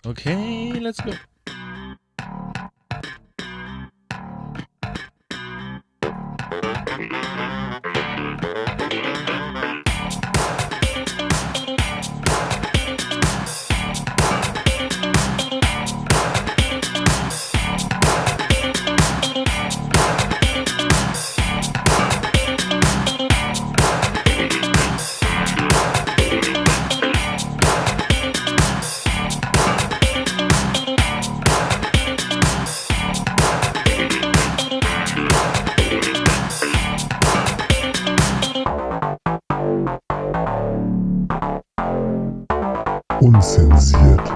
Okay, let's go. Unzensiert.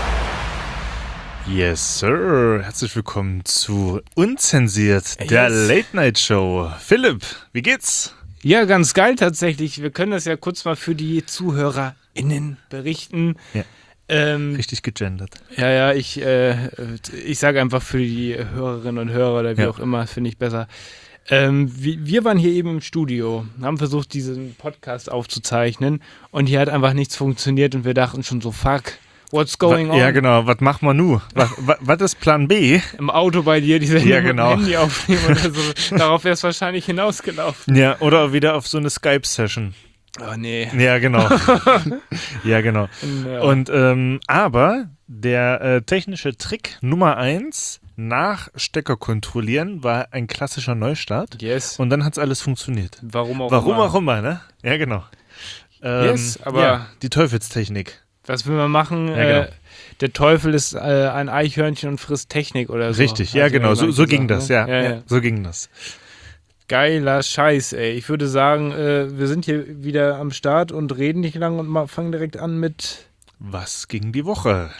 Yes, Sir. Herzlich willkommen zu Unzensiert, der Late-Night-Show. Philipp, wie geht's? Ja, ganz geil tatsächlich. Wir können das ja kurz mal für die ZuhörerInnen berichten. Ja. Richtig gegendert. Ja, ich sage einfach für die Hörerinnen und Hörer oder wie auch immer, finde ich besser. Wir waren hier eben im Studio, haben versucht, diesen Podcast aufzuzeichnen und hier hat einfach nichts funktioniert und wir dachten schon so, fuck, what's going on? Ja, genau, was machen wir nun? Was ist Plan B? Im Auto bei dir, die Sendung Ja, genau. mit dem Handy aufnehmen oder so. Darauf wäre es wahrscheinlich hinausgelaufen. Ja, oder wieder auf so eine Skype-Session. Oh nee. Ja, genau. Ja, genau. Ja. Und, aber der technische Trick Nummer 1 nach Stecker kontrollieren war ein klassischer Neustart. Yes. Und dann hat es alles funktioniert. Warum auch immer, ne? Ja, genau. Yes, aber ja, die Teufelstechnik. was will man machen? Ja, genau. Der Teufel ist ein Eichhörnchen und frisst Technik oder so. Richtig, ja, Hat genau. jemand So gesagt, ging das, ne? ja. So ging das. Geiler Scheiß, ey. Ich würde sagen, wir sind hier wieder am Start und reden nicht lang und fangen direkt an mit... Was ging die Woche?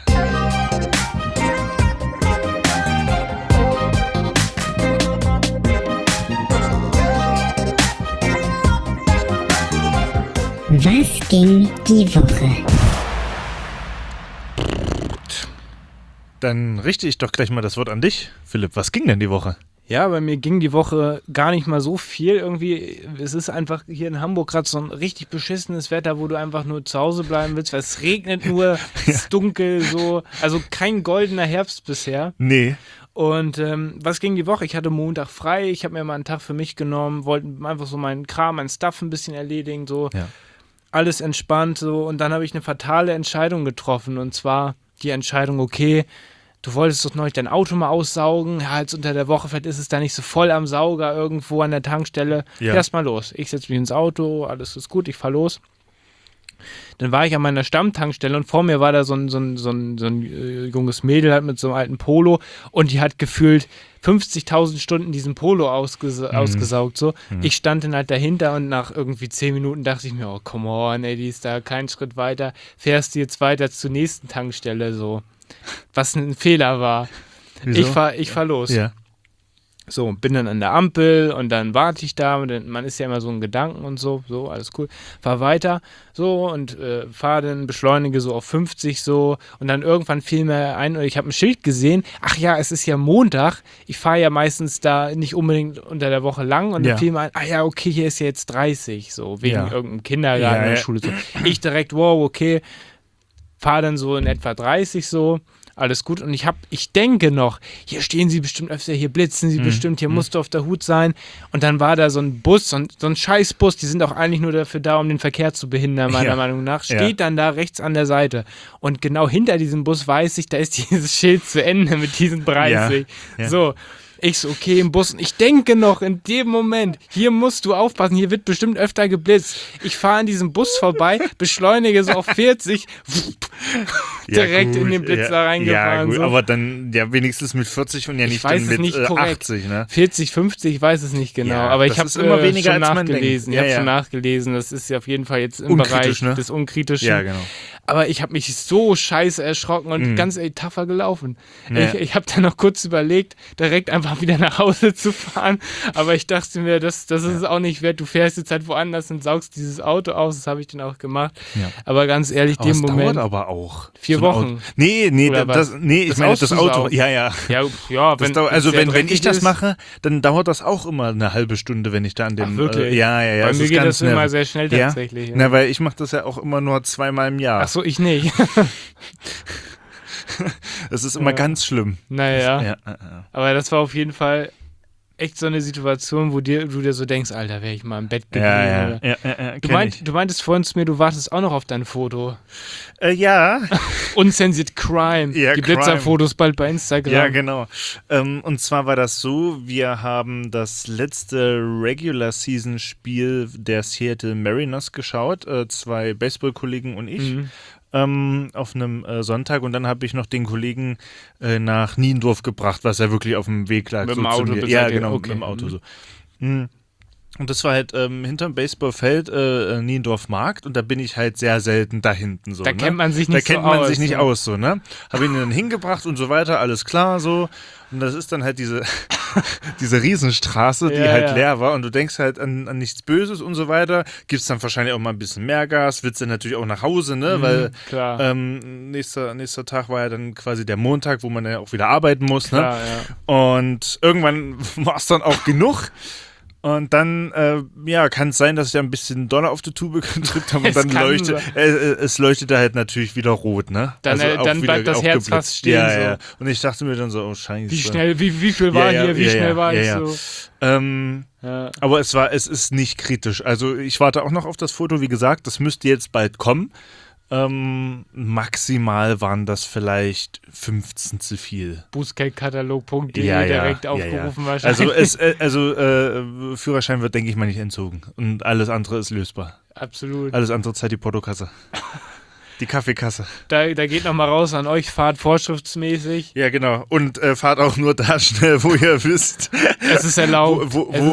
Was ging die Woche? Dann richte ich doch gleich mal das Wort an dich, Philipp. Was ging denn die Woche? Ja, bei mir ging die Woche gar nicht mal so viel. Irgendwie, es ist einfach hier in Hamburg gerade so ein richtig beschissenes Wetter, wo du einfach nur zu Hause bleiben willst, weil es regnet nur, es ist dunkel, so. Also kein goldener Herbst bisher. Nee. Und was ging die Woche? Ich hatte Montag frei, ich habe mir mal einen Tag für mich genommen, wollte einfach so meinen Kram, meinen Stuff ein bisschen erledigen, so. Ja. Alles entspannt, so. Und dann habe ich eine fatale Entscheidung getroffen. Und zwar die Entscheidung, okay, du wolltest doch neulich dein Auto mal aussaugen. Ja, jetzt unter der Woche, vielleicht ist es da nicht so voll am Sauger irgendwo an der Tankstelle. Ja. Fährst mal los. Ich setze mich ins Auto, alles ist gut, ich fahr los. Dann war ich an meiner Stammtankstelle und vor mir war da so ein junges Mädel halt mit so einem alten Polo und die hat gefühlt 50.000 Stunden diesen Polo ausgesaugt. So. Ich stand dann halt dahinter und nach irgendwie 10 Minuten dachte ich mir, oh come on, ey, die ist da keinen Schritt weiter. Fährst du jetzt weiter zur nächsten Tankstelle, so. Was ein Fehler war. Wieso? Ich fahr los. Ja. So, bin dann an der Ampel und dann warte ich da und man ist ja immer so in Gedanken und so, alles cool. Fahr weiter, so und fahr dann, beschleunige so auf 50 so und dann irgendwann fiel mir ein, oder ich habe ein Schild gesehen, ach ja, es ist ja Montag, ich fahre ja meistens da nicht unbedingt unter der Woche lang und dann fiel mir ein, ach ja, okay, hier ist ja jetzt 30, so, wegen irgendeinem Kindergarten oder Schule, so. Ich direkt, wow, okay, fahr dann so in etwa 30 so, alles gut. Und ich denke noch, hier stehen sie bestimmt öfter, hier blitzen sie bestimmt, hier musst du auf der Hut sein. Und dann war da so ein Bus, so ein Scheißbus, die sind auch eigentlich nur dafür da, um den Verkehr zu behindern, meiner Meinung nach. Steht dann da rechts an der Seite. Und genau hinter diesem Bus weiß ich, da ist dieses Schild zu Ende mit diesen 30. Ja. So. Ich so, okay, im Bus. Und ich denke noch in dem Moment, hier musst du aufpassen, hier wird bestimmt öfter geblitzt. Ich fahre an diesem Bus vorbei, beschleunige so auf 40, direkt in den Blitz da reingefahren. Ja, gut, so. aber dann ja wenigstens mit 40 und ja nicht dann mit 80, ne? 40, 50, ich weiß es nicht genau, Ja, aber ich das habe ist immer weniger, schon als man nachgelesen. denkt. Ich habe Ja, schon ja. nachgelesen, das ist ja auf jeden Fall jetzt im Unkritisch, Bereich ne? des Unkritischen. Ja, genau. Aber ich habe mich so scheiße erschrocken und ganz tougher gelaufen. Ja. Ich habe dann noch kurz überlegt, direkt einfach wieder nach Hause zu fahren. Aber ich dachte mir, das ist es auch nicht wert. Du fährst jetzt halt woanders und saugst dieses Auto aus. Das habe ich dann auch gemacht. Ja. Aber ganz ehrlich, Aber dem es Moment. dauert aber auch. 4 so ein Wochen. Auto. Nee, Oder was? ich Das meine das Auto. auszusaugen. Ja. Ja, Das dauert, also sehr wenn ich dreckig das ist. mache, dann dauert das auch immer eine halbe Stunde, wenn ich da an dem... Ach, wirklich? Ja. Bei es mir ist geht ganz das immer nervig. sehr schnell Ja? tatsächlich. Ja. Na, weil ich mache das ja auch immer nur 2-mal im Jahr. Ach so, ich nicht. Das ist immer ganz schlimm. Naja. Ja. Aber das war auf jeden Fall echt so eine Situation, wo du dir so denkst, Alter, wäre ich mal im Bett geblieben. Ja. Du meintest vorhin zu mir, du wartest auch noch auf dein Foto. Ja. Uncensored Crime. Ja, die Crime. Blitzerfotos bald bei Instagram. Ja, genau. Und zwar war das so, wir haben das letzte Regular-Season-Spiel der Seattle Mariners geschaut, 2 Baseballkollegen und ich. Auf einem Sonntag, und dann habe ich noch den Kollegen nach Niendorf gebracht, was ja wirklich auf dem Weg lag. Mit so dem Auto? zu mir. Ja, genau, Okay. mit dem Auto so. Und das war halt hinterm Baseballfeld Niendorf Markt, und da bin ich halt sehr selten da hinten so. Da kennt man sich nicht Da so kennt man aus, sich nicht ne? aus, so, ne? Habe ihn dann hingebracht und so weiter, alles klar, so. Und das ist dann halt diese Riesenstraße, die halt leer war, und du denkst halt an nichts Böses und so weiter. Gibt's dann wahrscheinlich auch mal ein bisschen mehr Gas, willst dann natürlich auch nach Hause, ne? Weil klar. nächster Tag war ja dann quasi der Montag, wo man ja auch wieder arbeiten muss, ne? Klar, Und irgendwann war es dann auch genug. Und dann, kann es sein, dass ich da ein bisschen Dollar auf die Tube gedrückt habe, und dann es leuchtete halt natürlich wieder rot, ne? Dann bleibt das Herz fast stehen. Ja. Und ich dachte mir dann so, oh Scheiße. Wie viel war hier, wie schnell war ich so? Aber es ist nicht kritisch. Also ich warte auch noch auf das Foto, wie gesagt, das müsste jetzt bald kommen. Maximal waren das vielleicht 15 zu viel. Bußgeldkatalog.de direkt aufgerufen wahrscheinlich. Also Führerschein wird, denke ich mal, nicht entzogen. Und alles andere ist lösbar. Absolut. Alles andere zahlt die Portokasse. Die Kaffeekasse. Da geht nochmal raus an euch, fahrt vorschriftsmäßig. Ja, genau. Und fahrt auch nur da schnell, wo ihr wisst. Es ist erlaubt.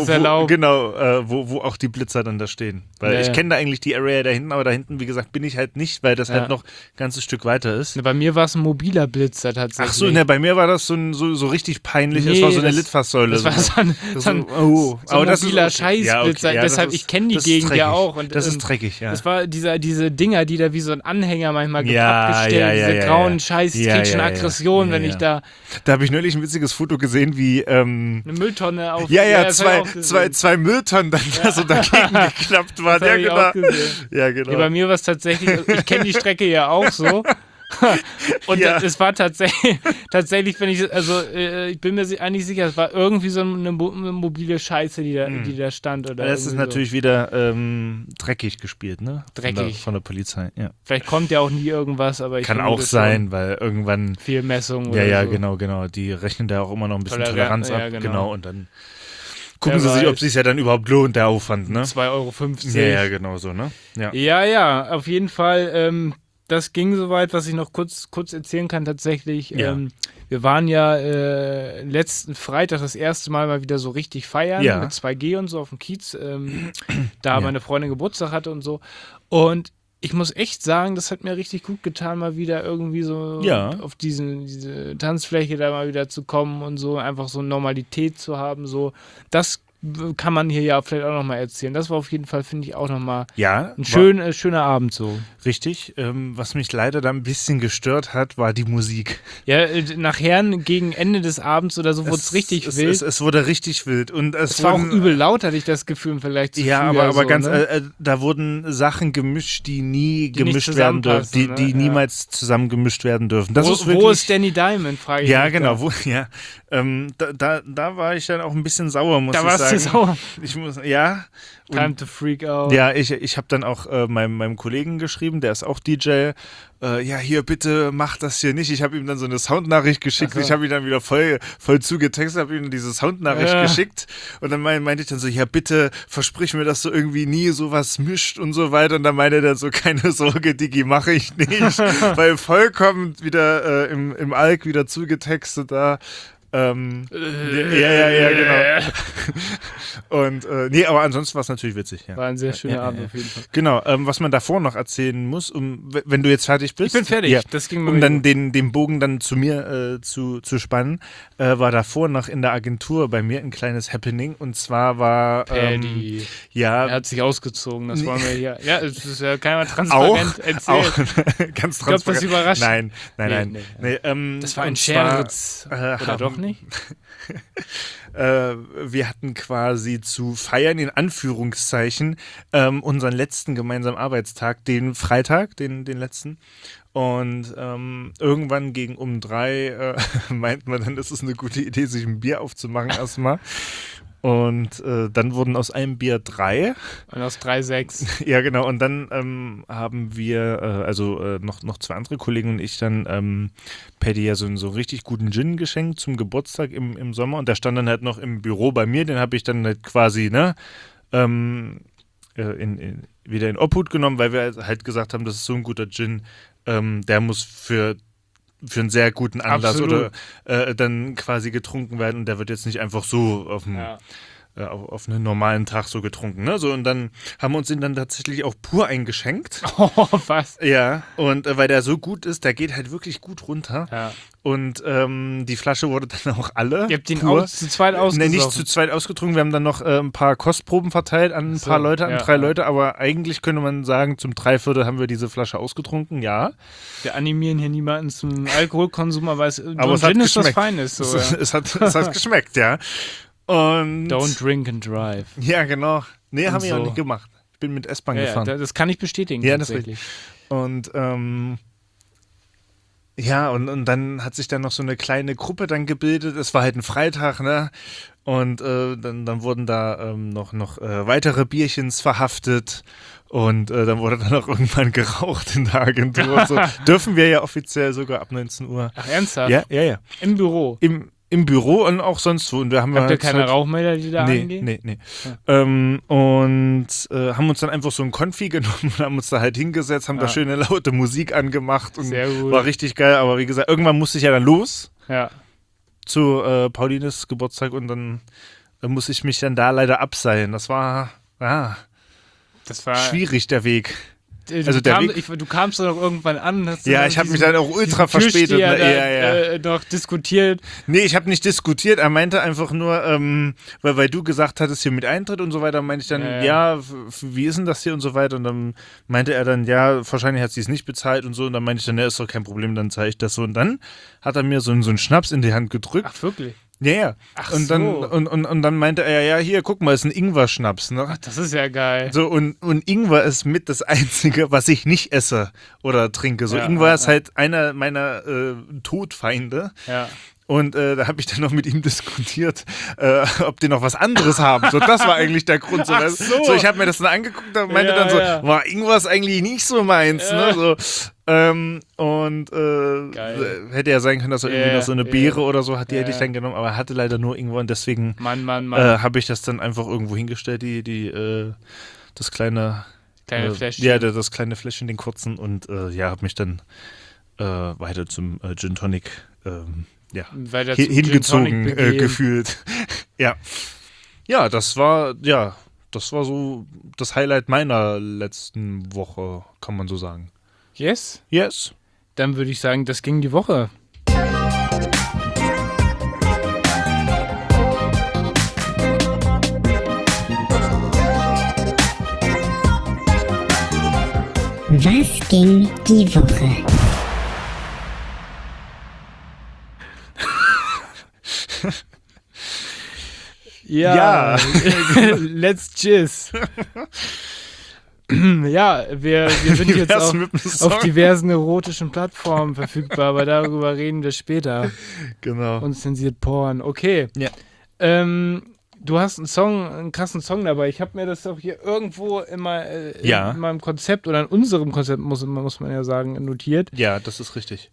Wo auch die Blitzer dann da stehen. Weil ich kenne da eigentlich die Area da hinten, aber da hinten, wie gesagt, bin ich halt nicht, weil das halt noch ein ganzes Stück weiter ist. Bei mir war es ein mobiler Blitzer tatsächlich. Ach so, bei mir war das so richtig peinlich. Es war so eine Litfaßsäule. Das war so ein mobiler Scheißblitzer. Deshalb, ich kenne die Gegend ja auch. Und, das ist dreckig, ja. Das war diese Dinger, die da wie so ein Anhänger manchmal abgestellt, diese grauen Scheiß-Trägchen Aggression, wenn ich da... Da habe ich neulich ein witziges Foto gesehen, wie... eine Mülltonne auf... zwei Mülltonnen dann da so dagegen geklappt waren. Das genau. auch gesehen. Ja, genau. Ja, bei mir war es tatsächlich... Ich kenne die Strecke ja auch so. Und es war tatsächlich, wenn ich bin mir eigentlich sicher, es war irgendwie so eine mobile Scheiße, die da stand. Oder das ist natürlich wieder dreckig gespielt, ne? Dreckig. Von der Polizei, ja. Vielleicht kommt ja auch nie irgendwas, aber ich kann auch sein, weil irgendwann... Viel Messung oder Ja, so. genau. Die rechnen da auch immer noch ein bisschen Toleranz ab. Genau. Und dann gucken sie sich, ob es sich ja dann überhaupt lohnt, der Aufwand, ne? 2,50 €. Ja, genau so, ne? Ja, auf jeden Fall... das ging soweit, was ich noch kurz erzählen kann tatsächlich. Ja. Wir waren ja letzten Freitag das erste Mal wieder so richtig feiern mit 2G und so auf dem Kiez, da meine Freundin Geburtstag hatte und so. Und ich muss echt sagen, das hat mir richtig gut getan, mal wieder irgendwie so auf diese Tanzfläche da mal wieder zu kommen und so, einfach so Normalität zu haben. So, das kann man hier ja vielleicht auch nochmal erzählen. Das war auf jeden Fall, finde ich, auch nochmal ein schöner Abend so. Richtig. Was mich leider da ein bisschen gestört hat, war die Musik. Ja, nachher gegen Ende des Abends oder so wurde es richtig wild. Es wurde richtig wild. Und es war auch übel laut, hatte ich das Gefühl, vielleicht zu früh. Aber so, ganz, ne? da wurden Sachen gemischt, die nie gemischt werden dürfen, die niemals zusammen gemischt werden dürfen. Das ist wirklich, wo ist Danny Diamond, frage ich mich. Ja, genau. Da war ich dann auch ein bisschen sauer, muss ich sagen. Da warst du sauer? Time to freak out. Ja, ich habe dann auch meinem Kollegen geschrieben, der ist auch DJ. Hier, bitte mach das hier nicht. Ich habe ihm dann so eine Soundnachricht geschickt. Ich habe ihn dann wieder voll zugetextet, habe ihm diese Soundnachricht geschickt. Und dann meinte ich dann so, ja, bitte versprich mir, dass du irgendwie nie sowas mischt und so weiter. Und dann meinte er dann so, keine Sorge, Digi, mache ich nicht. Weil vollkommen wieder im Alk wieder zugetextet da. Genau. Und aber ansonsten war es natürlich witzig. Ja. War ein sehr schöner Abend auf jeden Fall. Genau, was man davor noch erzählen muss, wenn du jetzt fertig bist. Ich bin fertig, das ging mir um dann den Bogen dann zu mir zu spannen, war davor noch in der Agentur bei mir ein kleines Happening, und zwar war er hat sich ausgezogen, das wollen wir hier. Ja, es ist ja keiner transparent erzählt. Auch ganz transparent. Ich glaube, das überrascht. Nein. Nee. Das war ein Scherz. Oder doch nicht? nicht? Wir hatten quasi zu feiern, in Anführungszeichen, unseren letzten gemeinsamen Arbeitstag, den Freitag, den letzten. Und irgendwann gegen um 3 meint man dann, das ist eine gute Idee, sich ein Bier aufzumachen erstmal. Und dann wurden aus einem Bier 3. Und aus 3 6. Ja, genau. Und dann haben wir, noch 2 andere Kollegen und ich dann Paddy ja so einen richtig guten Gin geschenkt zum Geburtstag im Sommer. Und der stand dann halt noch im Büro bei mir. Den habe ich dann halt quasi, wieder in Obhut genommen, weil wir halt gesagt haben, das ist so ein guter Gin, der muss für einen sehr guten Anlass Absolut. oder dann quasi getrunken werden und der wird jetzt nicht einfach so auf einen normalen Tag so getrunken. Ne? So, und dann haben wir uns den dann tatsächlich auch pur eingeschenkt. Oh, was? Ja, und weil der so gut ist, der geht halt wirklich gut runter. Ja. Und die Flasche wurde dann auch alle. Ihr habt ihn pur. zu zweit ausgesoffen. Nee, nicht zu zweit ausgetrunken. Wir haben dann noch ein paar Kostproben verteilt an ein paar Leute, an 3 Leute. Aber eigentlich könnte man sagen, zum 3/4 haben wir diese Flasche ausgetrunken, ja. Wir animieren hier niemanden zum Alkoholkonsum, aber es Gin ist was Feines. So, ja. es hat geschmeckt, ja. Und Don't drink and drive. ja, genau. Nee, Und haben wir so. auch nicht gemacht. Ich bin mit S-Bahn Ja, gefahren. das kann ich bestätigen. Ja, das ist tatsächlich. Und ja, und dann hat sich dann noch so eine kleine Gruppe dann gebildet. Es war halt ein Freitag, ne? Und dann wurden da noch weitere Bierchens verhaftet. Und dann wurde dann auch irgendwann geraucht in der Agentur. Und so. Dürfen wir ja offiziell sogar ab 19 Uhr. Ach, ernsthaft? Ja. Im Büro? Im Büro und auch sonst wo. Und wir haben Habt ihr halt keine Rauchmelder, die da angehen? Nee. Ja. Und haben uns dann einfach so ein Konfi genommen und haben uns da halt hingesetzt, haben da schöne laute Musik angemacht und Sehr gut. war richtig geil. Aber wie gesagt, irgendwann musste ich ja dann los Ja. zu Paulines Geburtstag und dann muss ich mich dann da leider abseilen. Das war Das war schwierig, der Weg. Also du kamst doch noch irgendwann an. Hast Ja, ich habe mich dann auch ultra verspätet. Noch diskutiert. Nee, ich habe nicht diskutiert. Er meinte einfach nur, weil du gesagt hattest, hier mit Eintritt und so weiter, meinte ich dann, wie ist denn das hier und so weiter? Und dann meinte er dann, ja, wahrscheinlich hat sie es nicht bezahlt und so. Und dann meinte ich dann, ja, ist doch kein Problem, dann zeige ich das so. Und dann hat er mir so einen Schnaps in die Hand gedrückt. Ach, wirklich? Ja. Ach und dann, und dann meinte er, ja, hier, guck mal, ist ein Ingwer-Schnaps. Ne? Ach, das ist ja geil. So, und Ingwer ist mit das Einzige, was ich nicht esse oder trinke. So, Ingwer ist halt einer meiner Todfeinde. Ja. Und da habe ich dann noch mit ihm diskutiert, ob die noch was anderes haben. So, das war eigentlich der Grund. Ach so. Ich habe mir das dann angeguckt und meinte dann so, boah, Ingwer ist eigentlich nicht so meins. Ne? So, hätte ja sein können, dass er irgendwie noch so eine Beere oder so hat, die hätte ich dann genommen, aber er hatte leider nur Ingwer und deswegen habe ich das dann einfach irgendwo hingestellt, das kleine Fläschchen. Ja, das kleine Fläschchen, den kurzen und habe mich dann weiter zum Gin Tonic hingezogen gefühlt. Ja, das war so das Highlight meiner letzten Woche, kann man so sagen. Yes? Yes. Dann würde ich sagen, das ging die Woche. Was ging die Woche? Ja. Let's jizz. Ja, wir sind jetzt auf diversen erotischen Plattformen verfügbar, aber darüber reden wir später. Genau. Unzensiert Porn. Okay. Ja. Du hast einen krassen Song dabei. Ich habe mir das auch hier irgendwo in meinem Konzept oder in unserem Konzept, muss man ja sagen, notiert. Ja, das ist richtig.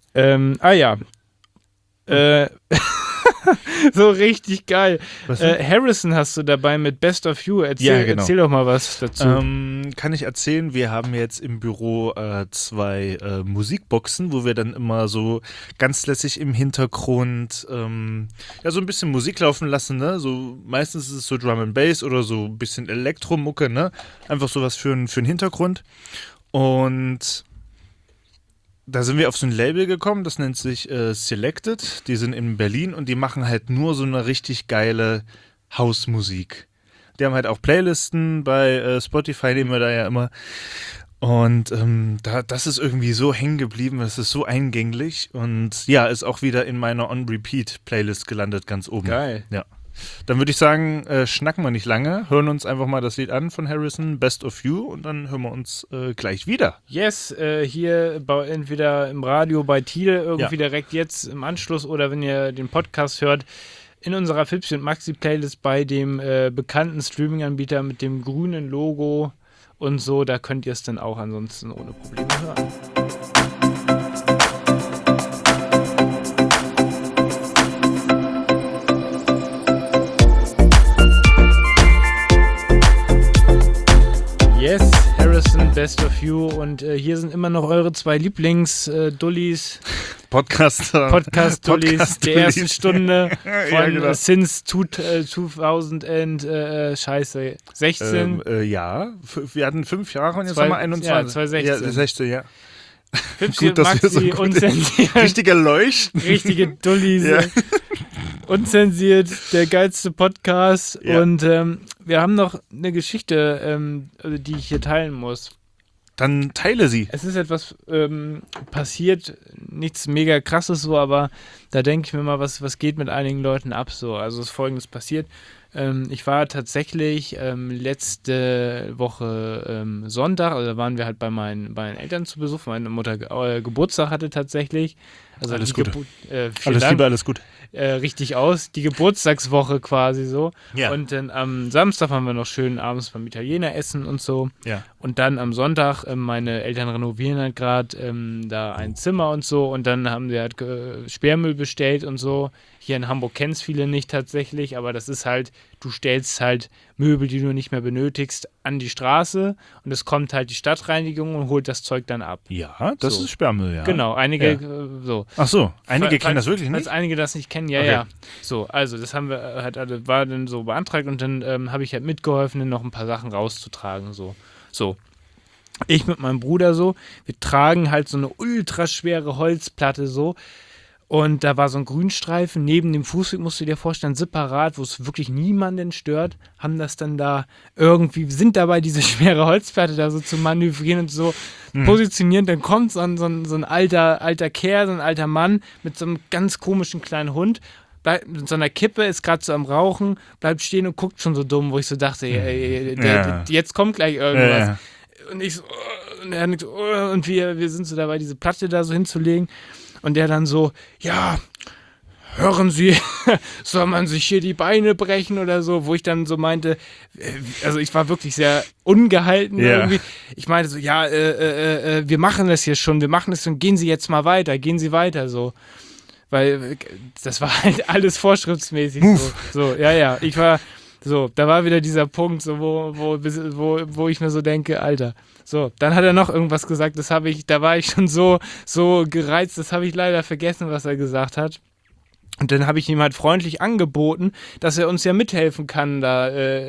So richtig geil. Harrison hast du dabei mit Best of You. Erzähl doch mal was dazu. Kann ich erzählen, wir haben jetzt im Büro 2 Musikboxen, wo wir dann immer so ganz lässig im Hintergrund so ein bisschen Musik laufen lassen, ne? So, meistens ist es so Drum and Bass oder so ein bisschen Elektromucke, ne? Einfach sowas für einen Hintergrund. Und da sind wir auf so ein Label gekommen, das nennt sich Selected. Die sind in Berlin und die machen halt nur so eine richtig geile Hausmusik. Die haben halt auch Playlisten bei Spotify, nehmen wir da ja immer. Und das ist irgendwie so hängen geblieben, es ist so eingänglich und ja, ist auch wieder in meiner On-Repeat-Playlist gelandet, ganz oben. Geil. Ja. Dann würde ich sagen, schnacken wir nicht lange, hören uns einfach mal das Lied an von Harrison, Best of You, und dann hören wir uns gleich wieder. Yes, hier entweder im Radio bei Thiel, irgendwie direkt jetzt im Anschluss, oder wenn ihr den Podcast hört, in unserer Fipsi und Maxi-Playlist bei dem bekannten Streaming-Anbieter mit dem grünen Logo und so, da könnt ihr es dann auch ansonsten ohne Probleme hören. Yes, Harrison, Best of You, und hier sind immer noch eure zwei Lieblings-Dullis. Podcast-Dullis der ersten Stunde von since 2016. Ja, wir hatten 5 Jahre und jetzt haben wir 21. Ja, 2016. Ja, 16, ja. Fipsi Gut, und dass wir so Maxi, gut unzensiert. Richtige Leuchten. Richtige Dullis. Ja. Unzensiert, der geilste Podcast. Ja. Und wir haben noch eine Geschichte, die ich hier teilen muss. Dann teile sie. Es ist etwas passiert, nichts mega krasses so, aber da denke ich mir mal, was geht mit einigen Leuten ab so. Also ist Folgendes passiert. Ich war tatsächlich letzte Woche Sonntag, also da waren wir halt bei meinen Eltern zu Besuch. Meine Mutter Geburtstag hatte tatsächlich. Also alles Gute. Alles Liebe, alles gut. Richtig aus. Die Geburtstagswoche quasi so. Ja. Und dann am Samstag waren wir noch schön abends beim Italiener essen und so. Ja. Und dann am Sonntag, meine Eltern renovieren halt gerade da ein Zimmer und so. Und dann haben sie halt Sperrmüll bestellt und so. Hier in Hamburg kennen es viele nicht tatsächlich, aber das ist halt, du stellst halt Möbel, die du nicht mehr benötigst, an die Straße und es kommt halt die Stadtreinigung und holt das Zeug dann ab. Ja, das So. ist Sperrmüll, ja. Genau, einige so. Ach so, einige Falls- kennen das wirklich Falls nicht? einige das nicht kennen, ja, Okay. ja. So, also das haben wir halt alle, war dann so beantragt und dann habe ich halt mitgeholfen, dann noch ein paar Sachen rauszutragen, so. Ich mit meinem Bruder so, wir tragen halt so eine ultraschwere Holzplatte so. Und da war so ein Grünstreifen neben dem Fußweg, musst du dir vorstellen, separat, wo es wirklich niemanden stört, haben das dann da irgendwie, sind dabei diese schwere Holzplatte da so zu manövrieren und so positionieren. Dann kommt so ein alter Kerl, so ein alter Mann mit so einem ganz komischen kleinen Hund, mit so einer Kippe, ist gerade so am Rauchen, bleibt stehen und guckt schon so dumm, wo ich so dachte, jetzt kommt gleich irgendwas. Ja. Und ich so, und er nickt, und wir sind so dabei, diese Platte da so hinzulegen. Und der dann so, ja, hören Sie, soll man sich hier die Beine brechen oder so, wo ich dann so meinte, also ich war wirklich sehr ungehalten irgendwie. Ich meinte so, ja, wir machen das hier schon, und gehen Sie jetzt mal weiter, so. Weil das war halt alles vorschriftsmäßig so. Ja, ich war so, da war wieder dieser Punkt, so, wo ich mir so denke, Alter. So, dann hat er noch irgendwas gesagt, da war ich schon so gereizt, das habe ich leider vergessen, was er gesagt hat. Und dann habe ich ihm halt freundlich angeboten, dass er uns ja mithelfen kann, da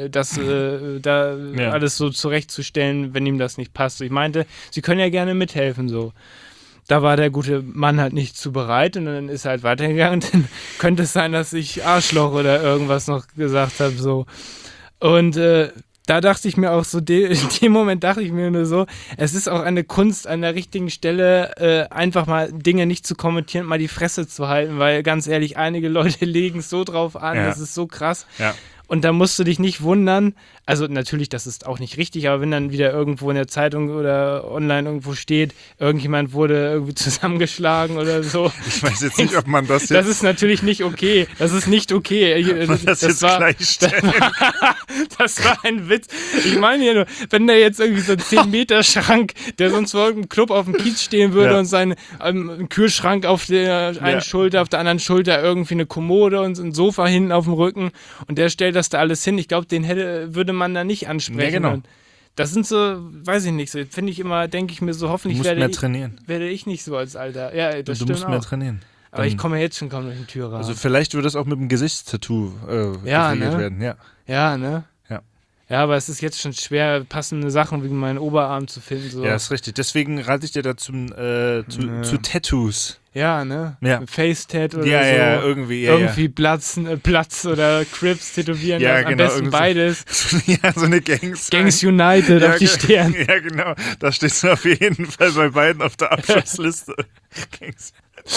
alles so zurechtzustellen, wenn ihm das nicht passt. Ich meinte, Sie können ja gerne mithelfen, so. Da war der gute Mann halt nicht zu bereit und dann ist er halt weitergegangen. Dann könnte es sein, dass ich Arschloch oder irgendwas noch gesagt habe, so. Und da dachte ich mir auch so, in dem Moment dachte ich mir nur so, es ist auch eine Kunst an der richtigen Stelle, einfach mal Dinge nicht zu kommentieren, mal die Fresse zu halten, weil ganz ehrlich, einige Leute legen es so drauf an, das ist so krass. Ja. Und da musst du dich nicht wundern, also natürlich, das ist auch nicht richtig, aber wenn dann wieder irgendwo in der Zeitung oder online irgendwo steht, irgendjemand wurde irgendwie zusammengeschlagen oder so. Ich weiß jetzt nicht, ob man das jetzt... Das ist natürlich nicht okay. Das ist nicht okay. das jetzt gleichstellen. Das war ein Witz. Ich meine ja nur, wenn da jetzt irgendwie so ein 10-Meter-Schrank, der sonst vor irgendeinem Club auf dem Kiez stehen würde und sein Kühlschrank auf der einen Schulter, auf der anderen Schulter irgendwie eine Kommode und ein Sofa hinten auf dem Rücken und der stellt das da alles hin. Ich glaube, würde man da nicht ansprechen. Ja, genau. Und das sind so, weiß ich nicht, so finde ich immer, denke ich mir so, hoffentlich Du musst mehr trainieren. werde ich nicht so als Alter. Ja, das Du stimmt musst mehr auch. trainieren. Aber ich komme ja jetzt schon kaum durch die Tür raus. Also vielleicht wird das auch mit dem Gesichtstattoo geregelt werden. Ja. Ja, ne? Ja. Ja, aber es ist jetzt schon schwer, passende Sachen wegen meinen Oberarm zu finden. So. Ja, ist richtig. Deswegen rate ich dir dazu zu Tattoos. Ja, ne? Ja. Face-Tat oder Ja, so. ja, irgendwie, ja, irgendwie Platz oder Crips tätowieren Ja, lassen. Am genau, besten irgend so- beides. Ja, so eine Gangs. Gangs United ja, auf die Stirn. Ja, genau. Da stehst du auf jeden Fall bei beiden auf der Abschlussliste. Gangs.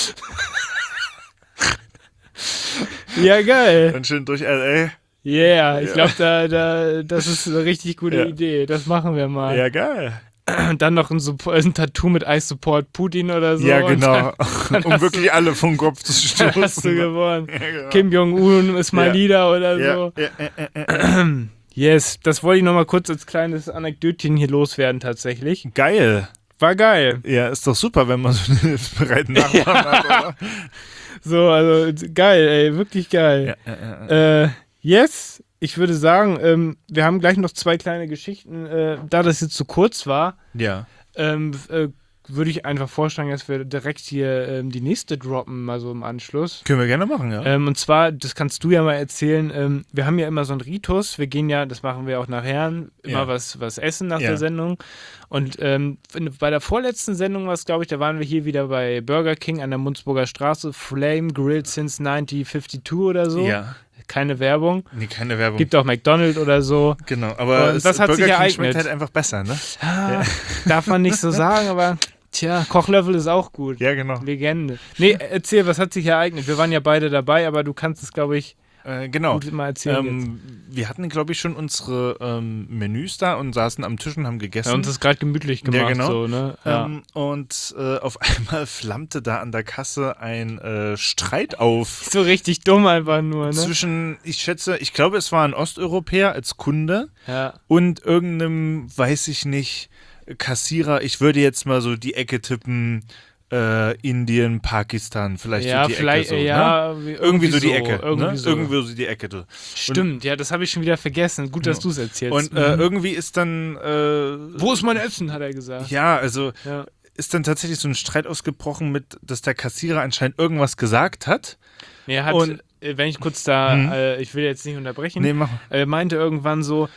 Ja, geil. Dann schön durch L.A. Yeah, ich glaube, das ist eine richtig gute Idee. Das machen wir mal. Ja, geil. Und dann noch ein Tattoo mit I support Putin oder so. Ja, und genau. dann Um wirklich alle vom Kopf zu Dann stoßen. hast du gewonnen. Ja, genau. Kim Jong-un ist mein Ja. Leader oder Ja, so. ja. Yes, das wollte ich nochmal kurz als kleines Anekdötchen hier loswerden tatsächlich. Geil. War geil. Ja, ist doch super, wenn man so einen hilfsbereiten Nachbarn hat, oder? So, also geil, ey, wirklich geil. Yes, ich würde sagen, wir haben gleich noch 2 kleine Geschichten. Da das jetzt zu kurz war, Ja. würde ich einfach vorschlagen, dass wir direkt hier die nächste droppen, mal so im Anschluss. Können wir gerne machen, ja. Und zwar, das kannst du ja mal erzählen, wir haben ja immer so einen Ritus, wir gehen ja, das machen wir auch nachher, immer was essen nach der Sendung. Und bei der vorletzten Sendung war es, glaube ich, da waren wir hier wieder bei Burger King an der Munzburger Straße, Flame Grilled since 1952 oder so. Ja. Keine Werbung. Nee, keine Werbung. Gibt auch McDonald's oder so. Genau, aber Und das hat sich Burger King ereignet. schmeckt halt einfach besser, ne? Darf man nicht so sagen, aber tja, Kochlöffel ist auch gut. Ja, genau. Legende. Nee, erzähl, was hat sich ereignet? Wir waren ja beide dabei, aber du kannst es, glaube ich, Genau. gut mal erzählen jetzt. Wir hatten, glaube ich, schon unsere Menüs da und saßen am Tisch und haben gegessen. Ja, uns ist gerade gemütlich gemacht. Ja, genau. So, ne? Ja. Und auf einmal flammte da an der Kasse ein Streit auf. So richtig dumm einfach nur, ne? Zwischen, ich glaube, es war ein Osteuropäer als Kunde Ja. und irgendeinem, weiß ich nicht, Kassierer. Ich würde jetzt mal so die Ecke tippen, Indien, Pakistan, vielleicht Ja, so die vielleicht, Ecke. So, ja, ne? Irgendwie so die Ecke. Irgendwie Ne? so. Irgendwie so die Ecke. Du. Stimmt, ja, das habe ich schon wieder vergessen. Gut, dass du es erzählst. Und irgendwie ist dann wo ist mein Essen, hat er gesagt. ja, also Ja. ist dann tatsächlich so ein Streit ausgebrochen mit, dass der Kassierer anscheinend irgendwas gesagt hat. Nee, er hat, Und- wenn ich kurz da, ich will jetzt nicht unterbrechen, Nee, mach. er meinte irgendwann so,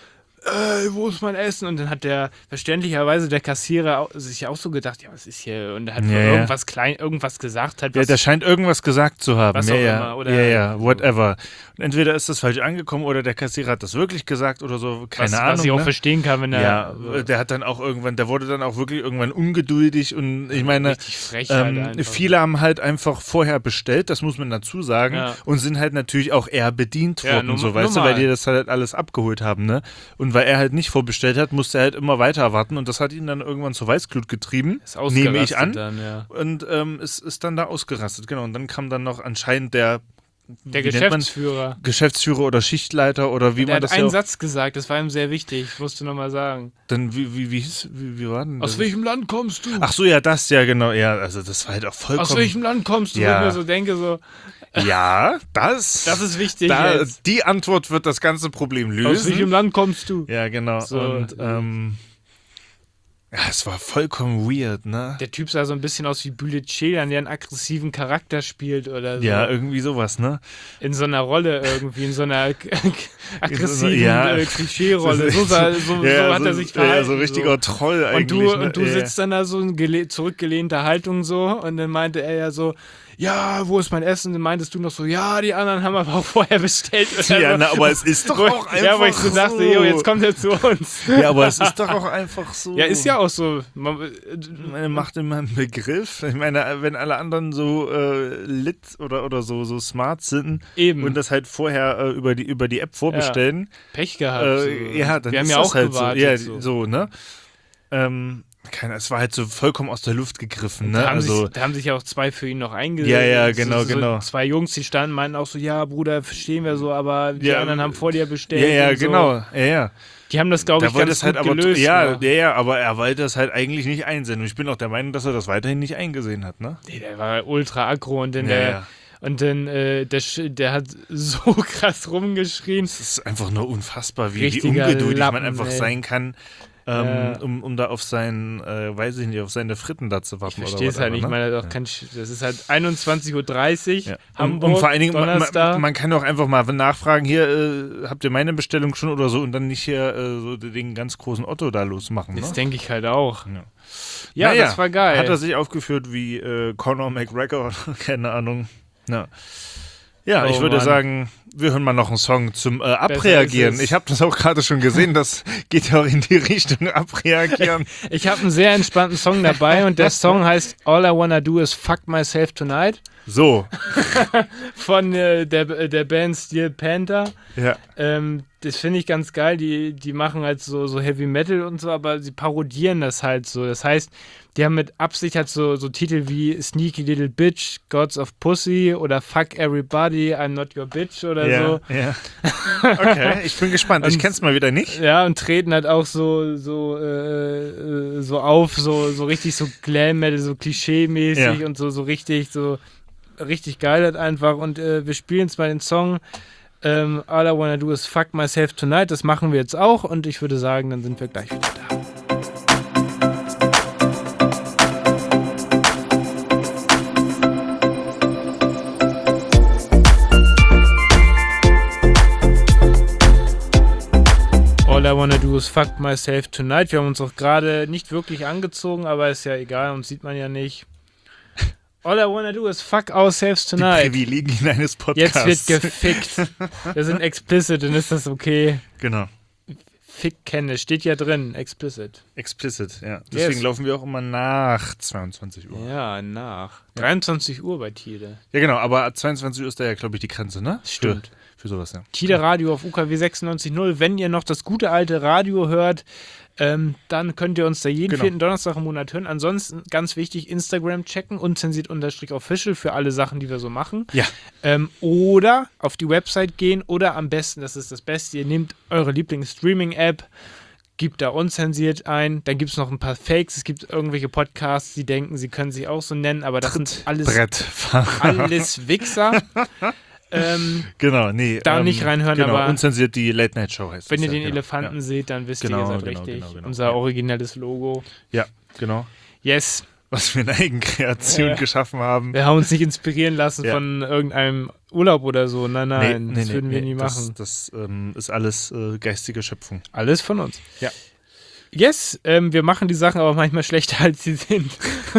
wo ist mein Essen? Und dann hat der, verständlicherweise, der Kassierer sich auch so gedacht, ja, was ist hier? Und er hat Ja, irgendwas gesagt. Hat Ja, was, der scheint irgendwas gesagt zu haben. Was ja, auch ja. immer, oder- ja, whatever. Und entweder ist das falsch angekommen oder der Kassierer hat das wirklich gesagt oder so, keine Ahnung. Was ich auch ne? verstehen kann, wenn er Ja, der hat dann auch irgendwann, der wurde dann auch wirklich irgendwann ungeduldig und ich meine, richtig frech halt einfach. viele haben halt einfach vorher bestellt, das muss man dazu sagen, Ja. und sind halt natürlich auch eher bedient Ja, worden, so weißt du, normal. weil die das halt alles abgeholt haben, ne? Und weil er halt nicht vorbestellt hat, musste er halt immer weiter warten und das hat ihn dann irgendwann zur Weißglut getrieben, Ist nehme ich ausgerastet an. Dann, ja. Und es ist dann da ausgerastet, genau. Und dann kam dann noch anscheinend der Der wie nennt man? Geschäftsführer. Geschäftsführer oder Schichtleiter oder wie Der man hat das ja einen auch, Satz gesagt, das war ihm sehr wichtig, musst du nochmal sagen. dann wie war denn das? Aus welchem Land kommst du? Ach so, ja, das, ja, genau, ja, also das war halt auch vollkommen. Aus welchem Land kommst du? Ja. Wo ich mir so denke, so, Ja, das das ist wichtig da, jetzt. die Antwort wird das ganze Problem Aus welchem lösen. Land kommst du? Ja, genau. So, und ja, es war vollkommen weird, ne? Der Typ sah so ein bisschen aus wie Bülent Ceylan, der einen aggressiven Charakter spielt oder so. Ja, irgendwie sowas, ne? In so einer Rolle irgendwie, in so einer aggressiven ja. Klischee-Rolle. So Ja, hat er sich verhalten. Ja, so richtiger Troll eigentlich. Und du ne? sitzt dann da so in zurückgelehnter Haltung so und dann meinte er ja so, ja, wo ist mein Essen? Dann meintest du noch so, ja, die anderen haben aber auch vorher bestellt. Oder Ja, so. na, aber es ist doch auch einfach Ja, wo ich so dachte, jo, jetzt kommt er zu uns. Ja, aber es ist doch auch einfach so. Ja, ist ja auch so. Man macht immer einen Begriff. Ich meine, wenn alle anderen so lit oder so smart sind Eben. und das halt vorher über die App vorbestellen, Pech gehabt. So. ja, dann Wir haben ist ja das auch halt gewartet. so. Ja, so, ne? Es war halt so vollkommen aus der Luft gegriffen, ne? Da haben sich ja auch 2 für ihn noch eingesetzt. Ja, genau, genau. 2 Jungs, die standen, meinten auch so, ja, Bruder, verstehen wir so, aber die Ja, anderen haben vor dir bestellt. ja, und so. genau. Ja. Die haben das, glaube ich, Da wollte ganz es halt gut aber gelöst. noch. ja, aber er wollte es halt eigentlich nicht einsehen. Und ich bin auch der Meinung, dass er das weiterhin nicht eingesehen hat, ne? Nee, der war ultra aggro und dann Ja. Und dann, der hat so krass rumgeschrien. Es ist einfach nur unfassbar, wie Richtiger ungeduldig man Lappen, einfach ey. sein kann. um da auf sein, weiß ich nicht, auf seine Fritten da zu warten. Ich verstehe es halt nicht. Ne? Das ist halt 21:30 Uhr, Ja. Hamburg, Und vor allen Dingen, Donnerstag. man kann auch einfach mal nachfragen, hier, habt ihr meine Bestellung schon oder so und dann nicht hier so den ganz großen Otto da losmachen. Das Ne? denke ich halt auch. Ja. Ja, Naja, das war geil. Hat er sich aufgeführt wie Conor McGregor, keine Ahnung. Ja, ich würde sagen, wir hören mal noch einen Song zum Abreagieren. ist es. Ich habe das auch gerade schon gesehen, das geht ja auch in die Richtung Abreagieren. Ich habe einen sehr entspannten Song dabei und der Song heißt All I Wanna Do Is Fuck Myself Tonight So, von der Band Steel Panther. ja. Das finde ich ganz geil. Die machen halt so Heavy Metal und so, aber sie parodieren das halt so. Das heißt, die haben mit Absicht halt so Titel wie Sneaky Little Bitch, Gods of Pussy oder Fuck Everybody, I'm Not Your Bitch oder so. Ja. Okay, ich bin gespannt. Ich kenn's mal wieder nicht. Ja, und treten halt auch so auf, so richtig so Glam-Metal, so klischee-mäßig Ja. und so richtig geil halt einfach. Und wir spielen jetzt mal den Song All I Wanna Do Is Fuck Myself Tonight. Das machen wir jetzt auch und ich würde sagen, dann sind wir gleich wieder da. All I Wanna Do Is Fuck Myself Tonight. Wir haben uns auch gerade nicht wirklich angezogen, aber ist ja egal, uns sieht man ja nicht. All I Wanna Do Is Fuck Ourselves Die Tonight. Privilegien eines Podcasts. Jetzt wird gefickt. Wir sind explicit, dann ist das okay. Genau. Fick kenne, steht ja drin, explicit. Explicit, ja. Deswegen Yes. laufen wir auch immer nach 22 Uhr. Ja, nach. 23 Uhr bei Tide. Ja, genau, aber ab 22 Uhr ist da ja, glaube ich, die Grenze, ne? Stimmt. Für sowas, ja. Tide Radio auf UKW 96.0. Wenn ihr noch das gute alte Radio hört, dann könnt ihr uns da jeden Genau. vierten Donnerstag im Monat hören. Ansonsten, ganz wichtig, Instagram checken, unzensiert_official für alle Sachen, die wir so machen. Ja. Oder auf die Website gehen oder am besten, das ist das Beste, ihr nehmt eure Lieblings-Streaming-App, gibt da unzensiert ein, dann gibt es noch ein paar Fakes, es gibt irgendwelche Podcasts, die denken, sie können sich auch so nennen, aber das sind alles Wichser. Genau, nee. Da nicht reinhören, genau, aber unzensiert die Late-Night-Show heißt wenn es ihr den genau. Elefanten seht, dann wisst Genau, ihr, ihr seid genau, richtig. genau, Unser ja. originelles Logo. Ja, genau. Yes. Was wir in Eigenkreation geschaffen haben. Wir haben uns nicht inspirieren lassen Ja. von irgendeinem Urlaub oder so. Nein, das würden wir nie machen. Das ist alles geistige Schöpfung. Alles von uns. Ja. Yes, wir machen die Sachen aber manchmal schlechter, als sie sind.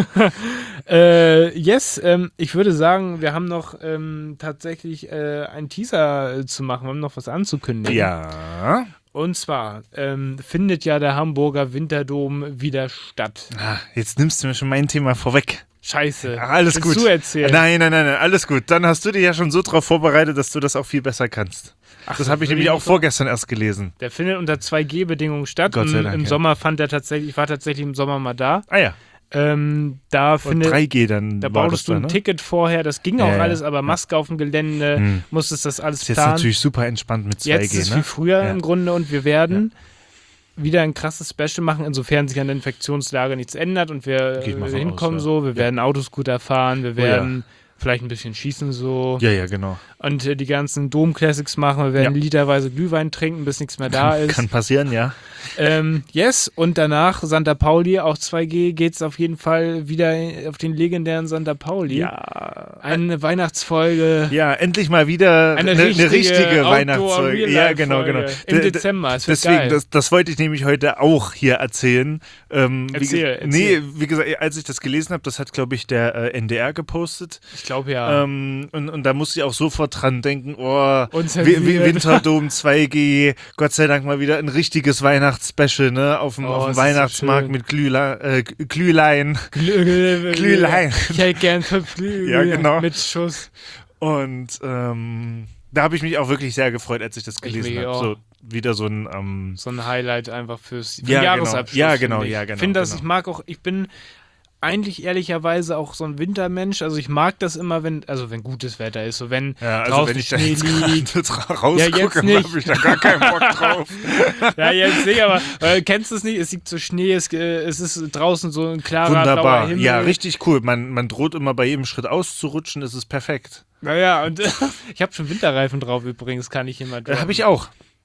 Ich würde sagen, wir haben noch tatsächlich einen Teaser zu machen. Wir haben noch was anzukündigen. Ja. Und zwar findet ja der Hamburger Winterdom wieder statt. Jetzt nimmst du mir schon mein Thema vorweg. Scheiße. Ach, alles Willst gut. du erzählen? Nein, alles gut. Dann hast du dich ja schon so drauf vorbereitet, dass du das auch viel besser kannst. Das habe ich nämlich auch vorgestern erst gelesen. Der findet unter 2G-Bedingungen statt. Gott sei und Dank, im ja. Sommer ich war tatsächlich im Sommer mal da. Ah ja. Da Und findet 3G dann Da war bautest das du da, ein ne? Ticket vorher, das ging auch Ja, ja, alles, aber ja. Maske auf dem Gelände, musstest das alles Ist jetzt planen. natürlich super entspannt mit 2G, Jetzt ist es ne? wie früher Ja. im Grunde und wir werden wieder ein krasses Special machen, insofern sich an der Infektionslage nichts ändert und wir Gehe ich mal von hinkommen aus, ja. so, wir werden Autoscooter fahren, wir ja. werden vielleicht ein bisschen schießen so Ja, genau. und die ganzen Dom-Classics machen, wir werden literweise Glühwein trinken, bis nichts mehr da ist. Kann passieren, ja. Yes, und danach Santa Pauli, auch 2G, geht's auf jeden Fall wieder auf den legendären Santa Pauli. Ja. Eine Weihnachtsfolge. Ja, endlich mal wieder eine richtige Weihnachtsfolge. Ja, genau. Im Dezember, es wird Deswegen, geil. das wollte ich nämlich heute auch hier erzählen. Erzähl. Nee, wie gesagt, als ich das gelesen habe, das hat, glaube ich, der NDR gepostet. Ich glaube ja. Und da musste ich auch sofort dran denken, Unzensiert. Winterdom 2G, Gott sei Dank mal wieder ein richtiges Weihnachtsspecial, ne? Auf dem es ist Weihnachtsmarkt so mit Glühlein. Glühlein. Ich hätte gern 5 Glühlein Ja, genau. mit Schuss. Und da habe ich mich auch wirklich sehr gefreut, als ich das gelesen mich habe. auch. So wieder so ein So ein Highlight einfach für den Ja, genau. Jahresabschluss. Ja, genau, finde ich. ja, genau, Ich finde das, genau. ich bin eigentlich ehrlicherweise auch so ein Wintermensch. Also ich mag das immer, wenn gutes Wetter ist. So wenn ja, also draußen wenn ich da Schnee jetzt liegt. gerade rausgucke, jetzt nicht. habe ich da gar keinen Bock drauf. Ja, jetzt nicht, aber kennst du es nicht? Es liegt so Schnee, es ist draußen so ein klarer, blauer Wunderbar. Himmel. Ja, richtig cool. Man droht immer bei jedem Schritt auszurutschen, das ist perfekt. Naja, und ich habe schon Winterreifen drauf übrigens, kann ich immer Habe ich auch.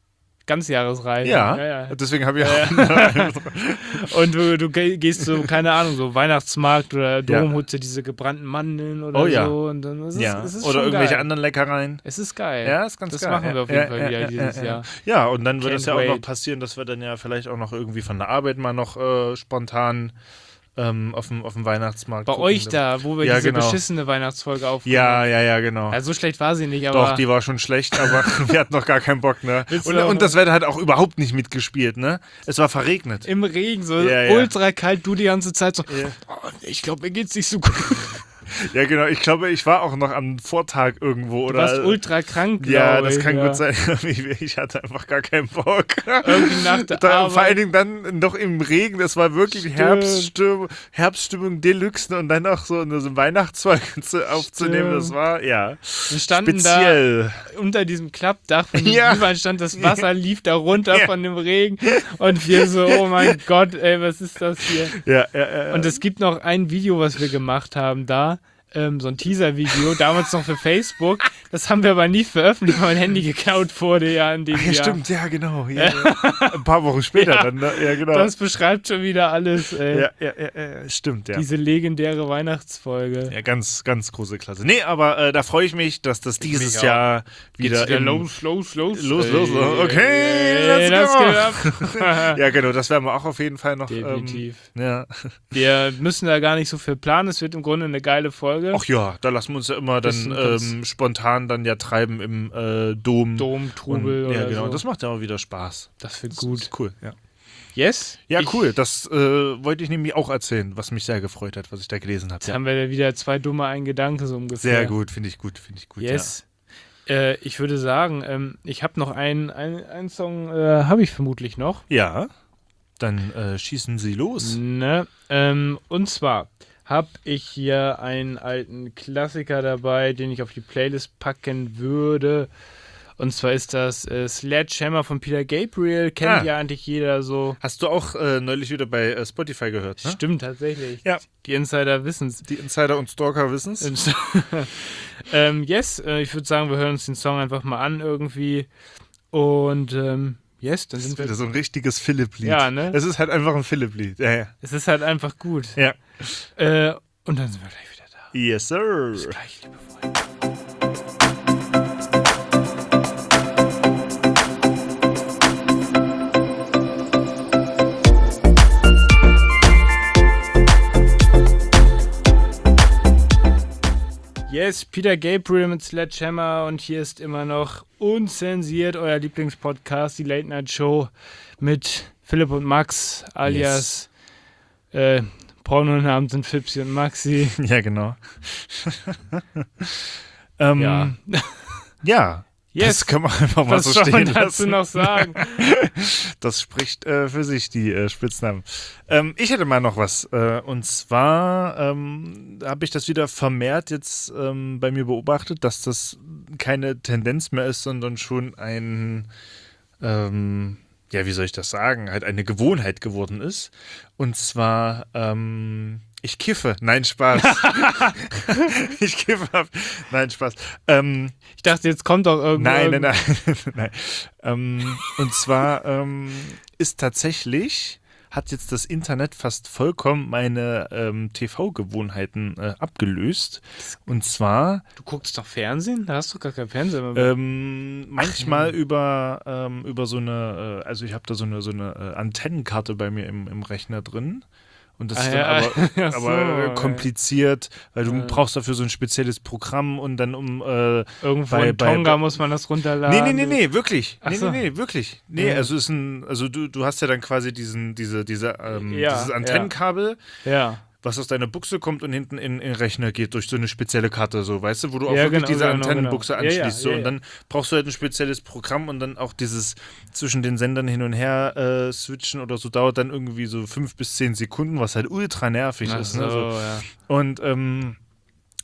Ganzjahresreise. Ja, deswegen habe ich auch. Und du gehst so, keine Ahnung, so Weihnachtsmarkt oder Dom, holst dir diese gebrannten Mandeln oder so. Und dann es ist oder schon irgendwelche geil. anderen Leckereien. Es ist geil. Ja, ist ganz das geil. Das machen wir auf jeden Fall wieder dieses Jahr. Ja, und dann wird Can't es ja auch noch wait. passieren, dass wir dann ja vielleicht auch noch irgendwie von der Arbeit mal noch spontan auf dem Weihnachtsmarkt Bei gucken. euch da, wo wir diese genau. beschissene Weihnachtsfolge aufnehmen. Ja, genau. Ja, so schlecht war sie nicht, aber... Doch, die war schon schlecht, aber wir hatten noch gar keinen Bock, ne? Willst du auch Und das Wetter hat auch überhaupt nicht mitgespielt, ne? Es war verregnet. Im Regen, so Ja. ultra kalt, du die ganze Zeit so, Ja. oh, ich glaube, mir geht's nicht so gut. Ja, genau. Ich glaube, ich war auch noch am Vortag irgendwo. Du warst ultra krank, Ja, glaub das ich, kann gut sein. Ich hatte einfach gar keinen Bock. Irgendwie nach der Arbeit. Vor allen Dingen dann noch im Regen. Das war wirklich Herbststimmung Deluxe. Ne? Und dann noch so ein Weihnachtszeug aufzunehmen. Das war, Wir standen speziell. da unter diesem Klappdach von dem Glühwein stand, das Wasser lief da runter von dem Regen und wir so, oh mein Gott, ey, was ist das hier? Ja. Und es gibt noch ein Video, was wir gemacht haben da, so ein Teaser-Video, damals noch für Facebook, das haben wir aber nie veröffentlicht, weil mein Handy geklaut wurde in dem Jahr. Stimmt, ja, genau. Ja. Ein paar Wochen später dann, ne? Ja, genau. Das beschreibt schon wieder alles, ey. Ja, stimmt, ja. Diese legendäre Weihnachtsfolge. Ja, ganz, ganz große Klasse. Nee, aber da freue ich mich, dass das dieses Jahr wieder los. Los. Okay, let's go. Ja, genau, das werden wir auch auf jeden Fall noch. Definitiv. Ja. Wir müssen da gar nicht so viel planen, es wird im Grunde eine geile Folge. Ach ja, da lassen wir uns ja immer dann spontan dann ja treiben im Dom. Trubel oder ja, genau, so. das macht ja auch wieder Spaß. Das wird Das gut. ist cool, ja. Yes? Ja, cool. Das wollte ich nämlich auch erzählen, was mich sehr gefreut hat, was ich da gelesen habe. Jetzt haben wir wieder 2 dumme, ein Gedanke so ungefähr. Sehr gut, finde ich gut. Yes. Ich würde sagen, ich habe noch einen Song, habe ich vermutlich noch. Ja, dann schießen Sie los. Ne? Und zwar habe ich hier einen alten Klassiker dabei, den ich auf die Playlist packen würde. Und zwar ist das Sledgehammer von Peter Gabriel. Kennt ja eigentlich jeder so. Hast du auch neulich wieder bei Spotify gehört, ne? Stimmt, tatsächlich. Ja. Die Insider wissen's. Die Insider und Stalker wissen's. Yes, ich würde sagen, wir hören uns den Song einfach mal an irgendwie. Und yes, dann Das sind ist wir... wieder so ein richtiges Philipp-Lied. Ja, ne? Es ist halt einfach ein Philipp-Lied. Ja. Es ist halt einfach gut. Ja. Und dann sind wir gleich wieder da. Yes, sir. Bis gleich, liebe Freunde. Yes, Peter Gabriel mit Sledgehammer und hier ist immer noch unzensiert euer Lieblingspodcast, die Late Night Show mit Philipp und Max alias Pornonamen sind Fipsi und Maxi. Ja, genau. Ja. Ja. Yes. Das kann man einfach mal Was so soll man stehen dazu lassen. noch sagen? Das spricht für sich, die Spitznamen. Ich hätte mal noch was. Und zwar habe ich das wieder vermehrt jetzt bei mir beobachtet, dass das keine Tendenz mehr ist, sondern schon ein, ja, wie soll ich das sagen, halt eine Gewohnheit geworden ist. Und zwar, ich kiffe. Nein, Spaß. Ich kiffe ab. Nein, Spaß. Ich dachte, jetzt kommt doch irgendwas. Nein. Und zwar ist tatsächlich, hat jetzt das Internet fast vollkommen meine TV-Gewohnheiten abgelöst. Und zwar Du guckst doch Fernsehen? Da hast du gar kein Fernsehen mehr. manchmal über so eine, also ich habe da so eine Antennenkarte bei mir im Rechner drin. Und das ist dann Ach so, aber ja. kompliziert, weil du brauchst dafür so ein spezielles Programm und dann Irgendwo in Tonga muss man das runterladen. Nee, wirklich. Ach so. Nee, wirklich. Nee, Ja. also du hast ja dann quasi dieses Antennenkabel, Ja. was aus deiner Buchse kommt und hinten in den Rechner geht durch so eine spezielle Karte, so, weißt du, wo du auch Ja, wirklich genau, diese genau, Antennenbuchse genau. Ja, anschließt. ja, Und dann brauchst du halt ein spezielles Programm und dann auch dieses zwischen den Sendern hin und her switchen oder so dauert dann irgendwie so 5 bis 10 Sekunden, was halt ultra nervig Ach ist. so, Ne? So. ja. Und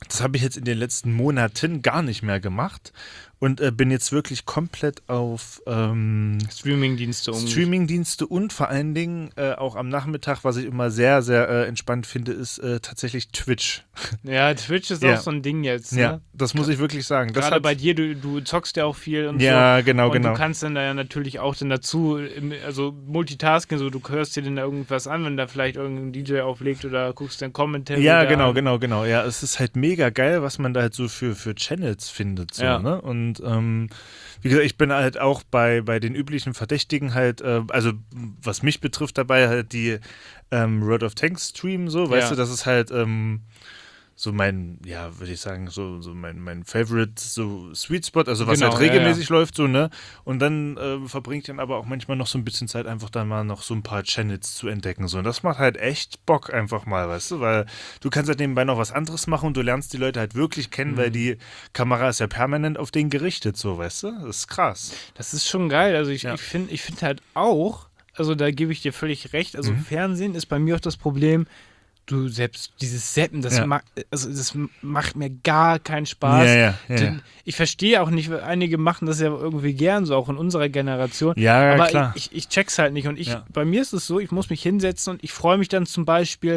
Das habe ich jetzt in den letzten Monaten gar nicht mehr gemacht und bin jetzt wirklich komplett auf Streamingdienste und vor allen Dingen auch am Nachmittag, was ich immer sehr, sehr entspannt finde, ist tatsächlich Twitch. Ja, Twitch ist Ja. auch so ein Ding jetzt. Ne? Ja, das muss ich wirklich sagen. Das Gerade hat, bei dir, du zockst ja auch viel und so. ja, genau, Und genau. du kannst dann da ja natürlich auch dann dazu, also Multitasking, so du hörst dir dann da irgendwas an, wenn da vielleicht irgendein DJ auflegt oder guckst dann Kommentare. Ja, genau. Ja, es ist halt mega geil, was man da halt so für Channels findet. So, Ja. ne? Und wie gesagt, ich bin halt auch bei den üblichen Verdächtigen halt, also was mich betrifft dabei halt die World of Tanks Stream, so, weißt du, das ist halt so mein, ja, würde ich sagen, so mein Favorite, so Sweet Spot, also was Genau, halt regelmäßig läuft, so, ne? Und dann verbringe ich dann aber auch manchmal noch so ein bisschen Zeit, einfach da mal noch so ein paar Channels zu entdecken, so. Und das macht halt echt Bock einfach mal, weißt du, weil du kannst halt nebenbei noch was anderes machen und du lernst die Leute halt wirklich kennen, weil die Kamera ist ja permanent auf den gerichtet, so, weißt du? Das ist krass. Das ist schon geil. Also Ja. ich find halt auch, also da gebe ich dir völlig recht, also Fernsehen ist bei mir auch das Problem, du selbst dieses Zappen, das macht mir gar keinen Spaß. Ja. Ich verstehe auch nicht, weil einige machen das ja irgendwie gern, so auch in unserer Generation. Ja, aber klar. ich check's halt nicht. Und Ja. bei mir ist es so, ich muss mich hinsetzen und ich freue mich dann zum Beispiel,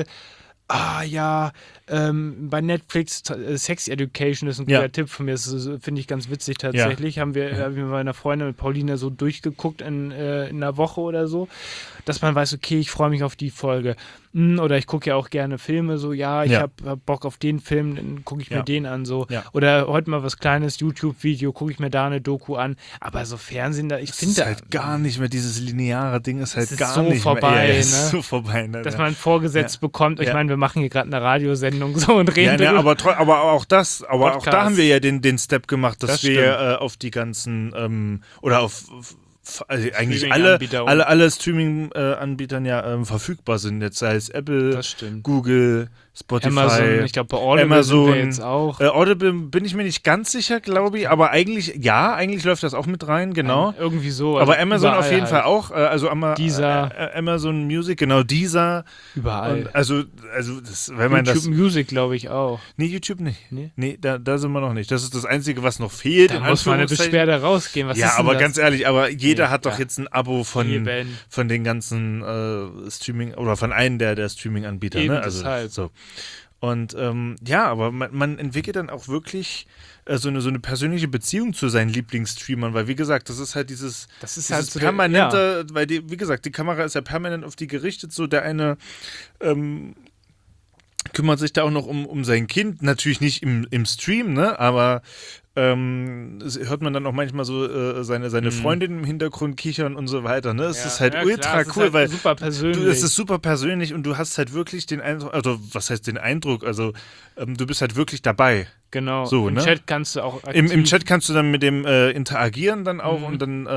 bei Netflix Sex Education ist ein guter Ja. Tipp von mir, das finde ich ganz witzig tatsächlich. Haben wir mit meiner Freundin, mit Paulina, so durchgeguckt in einer Woche oder so, dass man weiß, okay, ich freue mich auf die Folge. Oder ich gucke ja auch gerne Filme, so, ich hab Bock auf den Film, dann gucke ich mir den an, so. Ja. Oder heute mal was Kleines, YouTube-Video, gucke ich mir da eine Doku an. Aber so Fernsehen, ich Das finde ist halt gar nicht mehr, dieses lineare Ding ist halt ist gar so nicht vorbei, mehr. Ja, ne? ist so vorbei, ne? dass man vorgesetzt bekommt. Ich Ja. meine, wir machen hier gerade eine Radiosendung so und reden Ja, drüber. aber auch das, auch Podcast. da haben wir ja den Step gemacht, dass Das wir auf die ganzen oder auf also eigentlich Streaming-Anbieter alle Streaming-Anbietern ja verfügbar sind, jetzt sei es Apple, Das stimmt. Google, Spotify, Amazon, ich glaube bei Audible Amazon, sind wir jetzt auch. Audible bin ich mir nicht ganz sicher, glaube ich, aber eigentlich läuft das auch mit rein, genau. Irgendwie so. Aber also Amazon auf überall jeden Fall halt. auch, also Deezer. Amazon Music, genau, Deezer. Überall. Und also das, wenn man YouTube das. Music, glaube ich, auch. Nee, YouTube nicht. Nee? Nee, da sind wir noch nicht. Das ist das Einzige, was noch fehlt. Da in muss mal eine Anführungszeichen. Beschwerde rausgehen. Was Ja, ist denn aber das? ganz ehrlich, aber jeder Nee, hat doch ja. jetzt ein Abo von Eben. den ganzen Streaming oder von einem der Streaming-Anbieter. Eben, Ne? Also deshalb. so. Und aber man entwickelt dann auch wirklich so eine persönliche Beziehung zu seinen Lieblingsstreamern, weil wie gesagt, das ist halt dieses halt so der- permanente, weil wie gesagt, die Kamera ist ja permanent auf die gerichtet, so der eine kümmert sich da auch noch um sein Kind, natürlich nicht im Stream, ne, aber hört man dann auch manchmal so seine Freundin im Hintergrund kichern und so weiter, ne? Es ist halt ultra klar, es ist cool, halt weil super persönlich. es ist super persönlich und du hast halt wirklich den Eindruck, also was heißt den Eindruck, also du bist halt wirklich dabei. Genau. So, Im ne? Chat kannst du auch Im aktiv- Chat kannst du dann mit dem interagieren dann auch und dann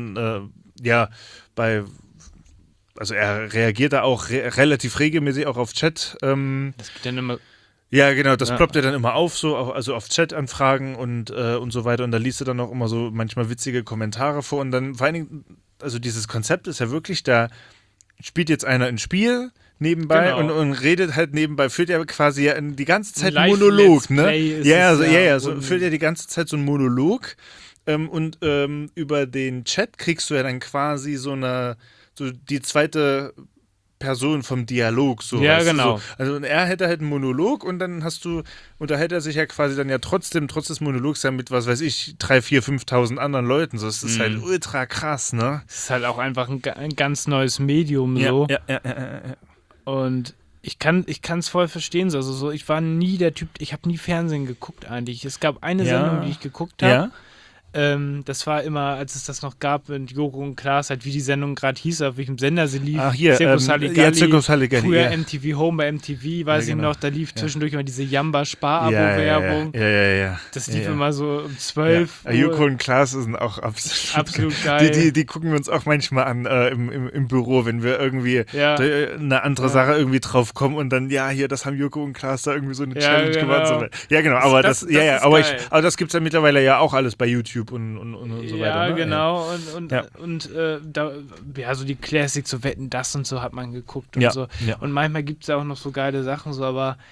also er reagiert da auch relativ regelmäßig auch auf Chat. Das geht dann immer. Ja, genau, das Ja. ploppt ja dann immer auf, so, also auf Chat-Anfragen und so weiter. Und da liest du dann auch immer so manchmal witzige Kommentare vor. Und dann vor allen Dingen, also dieses Konzept ist ja wirklich, da spielt jetzt einer ein Spiel nebenbei Genau. und redet halt nebenbei, führt ja quasi ja die ganze Zeit Live einen Monolog, Let's ne? Play ist Ja, es so, ja. so Und- führt ja die ganze Zeit so einen Monolog. Und über den Chat kriegst du ja dann quasi so die zweite Person vom Dialog, so. Ja, weißt du, genau. so. Also und er hätte halt einen Monolog und dann unterhält er sich ja quasi dann ja trotz des Monologs ja mit, was weiß ich, 3.000, 4.000, 5.000 anderen Leuten. So, das ist halt ultra krass, ne? Es ist halt auch einfach ein ganz neues Medium so. Ja. Und ich kann es voll verstehen. Also so, ich war nie der Typ, ich habe nie Fernsehen geguckt eigentlich. Es gab eine Ja. Sendung, die ich geguckt habe. Ja? Das war immer, als es das noch gab, mit Joko und Klaas, halt wie die Sendung gerade hieß, auf welchem Sender sie lief. Ach, hier, Circus Halligalli. Circus Halligalli, Früher ja. MTV Home bei MTV, weiß Ja, genau. ich noch, da lief Ja. zwischendurch immer diese Jamba-Spar-Abo-Werbung. Ja. Das lief Ja. immer so um 12 Ja. Joko und Klaas sind auch Absolut geil. Die gucken wir uns auch manchmal an im Büro, wenn wir irgendwie Ja. eine andere Sache irgendwie drauf kommen und dann, ja, hier, das haben Joko und Klaas da irgendwie so eine Ja, Challenge genau. gemacht. So. Ja, genau, aber Das ist aber geil. das gibt es ja mittlerweile ja auch alles bei YouTube und so Ja, weiter. Ne? genau. Ja. Und so die Classics, so Wetten, das und so hat man geguckt und Ja, so. ja. Und manchmal gibt es ja auch noch so geile Sachen, so, aber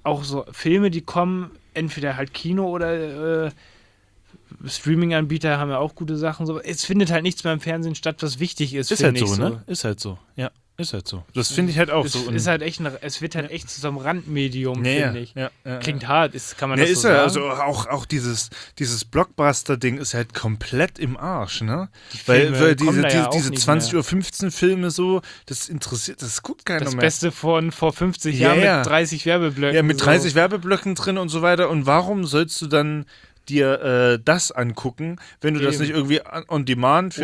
auch so Filme, die kommen, entweder halt Kino oder Streaming-Anbieter haben ja auch gute Sachen. So. Es findet halt nichts mehr im Fernsehen statt, was wichtig ist. Ist halt so, ne? Ist halt so, ja. Ist halt so. Das finde ich halt auch so. Ist halt echt es wird halt echt zu so einem Randmedium, finde ich. Ja, klingt hart, kann man das ist so ja, sagen? also auch dieses Blockbuster-Ding ist halt komplett im Arsch, ne? Filme Weil kommen da ja auch diese nicht 20:15 Uhr Filme so, das guckt keiner Das mehr. Beste von vor 50 Jahren mit 30 Werbeblöcken. Ja, mit 30 Werbeblöcken drin und so weiter. Und warum sollst du dann dir das angucken, wenn du das nicht irgendwie on demand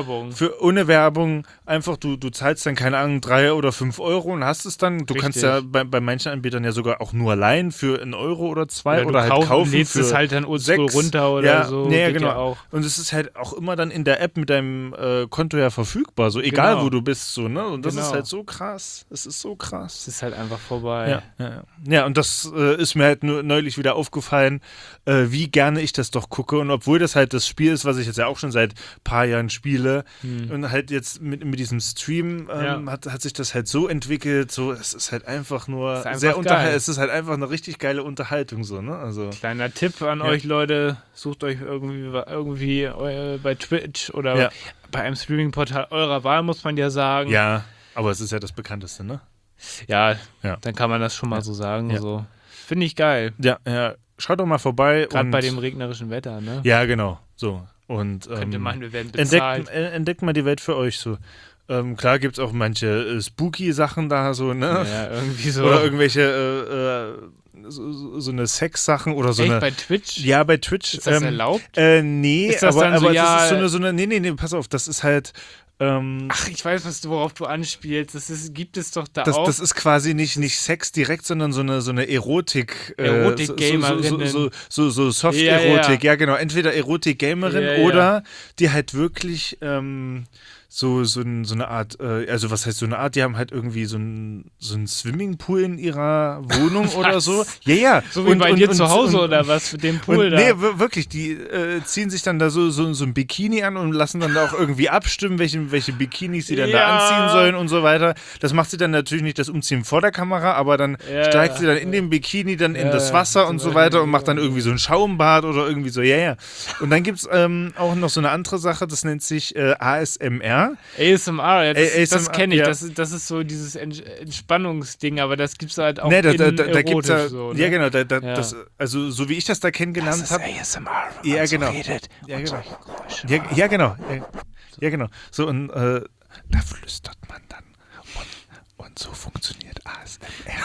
ohne Werbung einfach, du zahlst dann, keine Ahnung, 3 oder 5 Euro und hast es dann. Du kannst ja bei manchen Anbietern ja sogar auch nur leihen für 1 Euro oder 2 oder halt kaufen. Lädst für es halt dann oldschool 6 runter oder so. Ja, genau. Ja auch. Und es ist halt auch immer dann in der App mit deinem Konto ja verfügbar, so egal wo du bist, so, ne? Und das ist halt so krass. Es ist so krass. Es ist halt einfach vorbei. Ja, und das ist mir halt nur neulich wieder aufgefallen, wie gerne ich das doch gucke. Und obwohl das halt das Spiel ist, was ich jetzt ja auch schon seit ein paar Jahren spiele und halt jetzt mit diesem Stream hat sich das halt so entwickelt, so, es ist halt einfach nur sehr unterhaltsam. Es ist halt einfach eine richtig geile Unterhaltung, so, ne? Also, kleiner Tipp an euch, Leute, sucht euch irgendwie bei Twitch oder bei einem Streaming-Portal eurer Wahl, muss man ja sagen. Ja, aber es ist ja das bekannteste, ne? Ja, dann kann man das schon mal so sagen. So. Finde ich geil. Ja. Schaut doch mal vorbei. Gerade bei dem regnerischen Wetter, ne? Ja, genau. So. Und könnte meinen, wir werden bezahlt. Entdeckt mal die Welt für euch so. Klar gibt es auch manche spooky-Sachen da, so, ne? Ja, irgendwie so. Oder irgendwelche so eine Sex-Sachen oder so. Echt, bei Twitch? Ja, bei Twitch. Ist das erlaubt? Nee, ist das aber dann so, das ist so eine nee, pass auf, das ist halt. Ach, ich weiß, worauf du anspielst. Gibt es doch da auch. Das ist quasi nicht Sex direkt, sondern so eine Erotik. Erotik-Gamerin. So Soft-Erotik, ja, genau. Entweder Erotik-Gamerin oder die halt wirklich so eine Art, also was heißt so eine Art, die haben halt irgendwie so einen Swimmingpool in ihrer Wohnung oder so. Ja. So wie bei dir zu Hause oder was mit dem Pool da? Nee, wirklich, die ziehen sich dann da so ein Bikini an und lassen dann da auch irgendwie abstimmen, welche Bikinis sie dann da anziehen sollen und so weiter. Das macht sie dann natürlich nicht das Umziehen vor der Kamera, aber dann steigt sie dann in dem Bikini dann in das Wasser und so weiter und macht dann irgendwie so ein Schaumbad oder irgendwie so, Und dann gibt es auch noch so eine andere Sache, das nennt sich ASMR. ASMR, das kenne ich. Ja. Das ist so dieses Entspannungsding, aber das gibt es halt auch da gibt's ja, so. Ne? Ja, genau. Das, also so wie ich das da kennengelernt habe. ASMR, wenn man so redet. Ja, genau. Ja, genau. So, und da flüstert man dann. Und so funktioniert ASMR.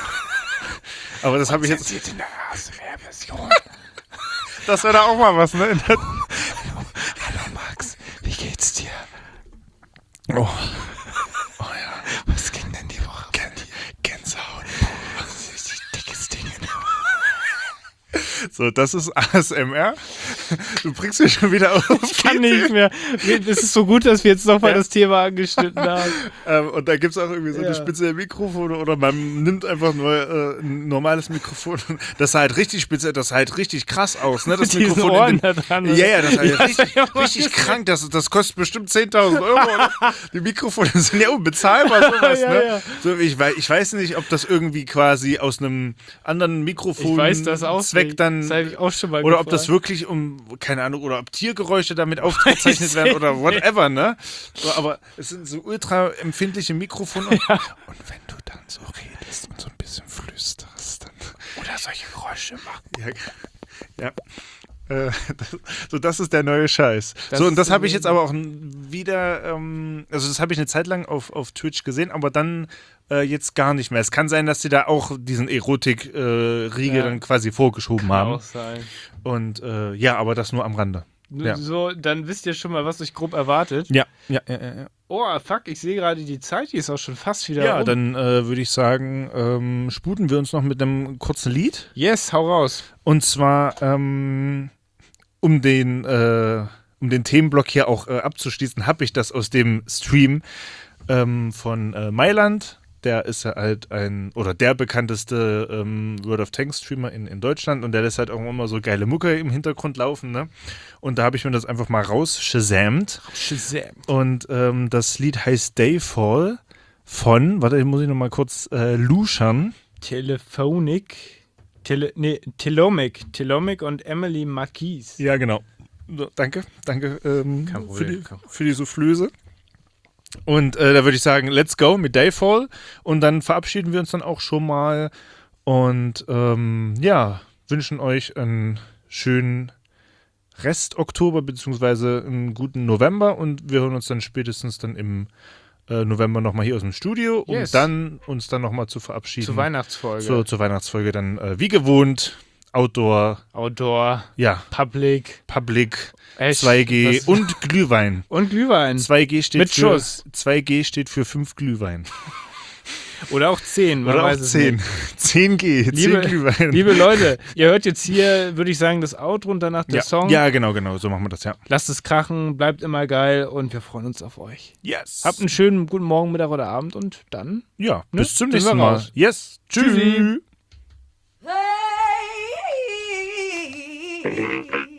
Aber das habe ich jetzt. in der ASMR-Version. Das wäre da auch mal was, ne? Hallo Max, wie geht's dir? Oh ja. Was ging denn die Woche? Gänsehaut. Das ist richtig dickes Ding. So, das ist ASMR. Du bringst mich schon wieder auf. Ich kann nicht mehr. Es ist so gut, dass wir jetzt nochmal das Thema angeschnitten haben. Und da gibt es auch irgendwie so eine spezielle Mikrofone oder man nimmt einfach nur ein normales Mikrofon. Das sah halt richtig speziell, das sah halt richtig krass aus. Ne? Das Mikrofon Ohren da dran. Ja, das sah richtig krank. Das kostet bestimmt 10.000 Euro. Oder? Die Mikrofone sind ja unbezahlbar, sowas. Ne? So, ich weiß nicht, ob das irgendwie quasi aus einem anderen Mikrofon-Zweck dann. Das habe ich auch schon mal oder ob das wirklich keine Ahnung, oder ob Tiergeräusche damit aufgezeichnet werden oder whatever, ne? Aber es sind so ultra empfindliche Mikrofone. Und wenn du dann so redest und so ein bisschen flüsterst, dann. Oder solche Geräusche machen. Ja. Das ist der neue Scheiß. Und das habe ich jetzt aber auch wieder, also das habe ich eine Zeit lang auf Twitch gesehen, aber dann jetzt gar nicht mehr. Es kann sein, dass sie da auch diesen Erotik-Riegel dann quasi vorgeschoben haben. Kann auch sein. Und aber das nur am Rande. So, dann wisst ihr schon mal, was euch grob erwartet. Ja. Oh, fuck, ich sehe gerade die Zeit, die ist auch schon fast wieder Ja, dann würde ich sagen, sputen wir uns noch mit einem kurzen Lied. Yes, hau raus. Und zwar, um den Themenblock hier auch abzuschließen, habe ich das aus dem Stream von Mailand. Der ist ja halt der bekannteste World of Tanks Streamer in Deutschland und der lässt halt auch immer so geile Mucke im Hintergrund laufen, ne? Und da habe ich mir das einfach mal rausgeschäsamt. Und das Lied heißt Dayfall von, warte, muss ich noch mal kurz luschern. Telephonic Tilomic und Emily Marquise. Ja, genau. So, danke für die Soufflöse. Und da würde ich sagen, let's go mit Dayfall. Und dann verabschieden wir uns dann auch schon mal. Und wünschen euch einen schönen Rest Oktober beziehungsweise einen guten November. Und wir hören uns dann spätestens dann im November nochmal hier aus dem Studio, um dann uns dann nochmal zu verabschieden. Zur Weihnachtsfolge. Zur Weihnachtsfolge dann wie gewohnt. Outdoor. Ja. Public. 2G und Glühwein. 2G steht mit Schuss. 2G steht für 5 Glühwein. Oder auch 10. Man Oder weiß auch es 10. nicht. 10G, 10 Glühwein. Liebe Leute, ihr hört jetzt hier, würde ich sagen, das Outro und danach der Song. Ja, genau, so machen wir das, ja. Lasst es krachen, bleibt immer geil und wir freuen uns auf euch. Yes. Habt einen schönen guten Morgen, Mittag oder Abend und dann. Ja, ne? bis zum nächsten Mal. Raus. Yes. Tschüssi. Tschüssi.